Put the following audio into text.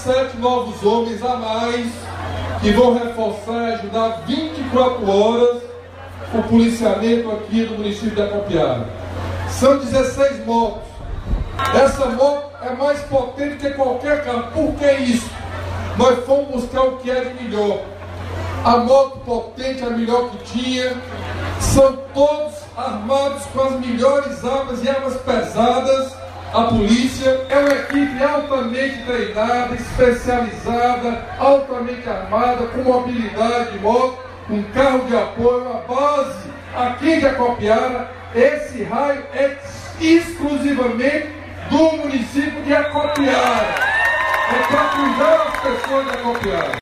17 novos homens a mais que vão reforçar e ajudar 24 horas o policiamento aqui do município de Acopiara. São 16 motos. Essa moto é mais potente que qualquer carro. Por que isso? Nós fomos buscar o que é de melhor. A moto potente, a melhor que tinha. São todos armados com as melhores armas e armas pesadas. A polícia é uma equipe altamente treinada, especializada, altamente armada, com mobilidade de moto, um carro de apoio, uma base aqui de Acopiara. Esse raio é exclusivamente do município de Acopiara. É para cuidar das pessoas de Acopiara.